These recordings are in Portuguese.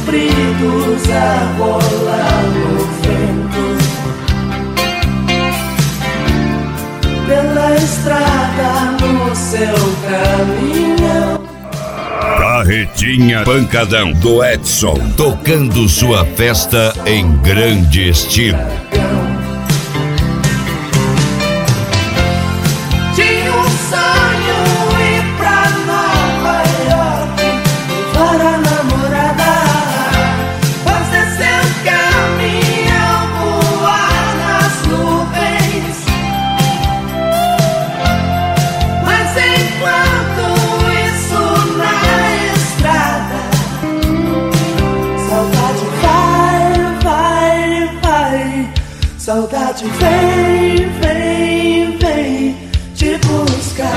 compridos a rolar no vento, pela estrada no seu caminho. Carretinha Pancadão do Edson, tocando sua festa em grande estilo. Tinha um sonho ir pra Nova York, levar a namorada, fazer seu caminhão voar nas nuvens. Mas enquanto isso na estrada, saudade vai, vai, vai. Saudade vem, vem, vem te buscar.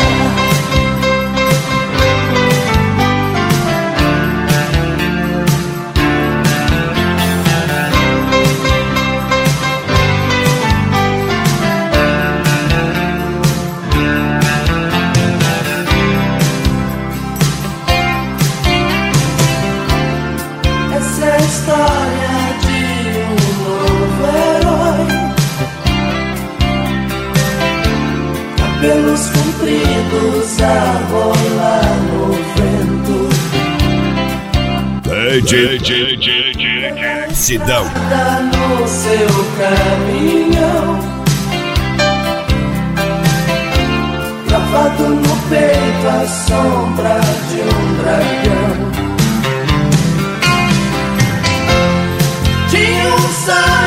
Essa é a história de um novo herói, cabelos compridos a rolar no vento, Sidão, tá no seu caminhão, gravado no peito a sombra de um dragão. Tinha um sonho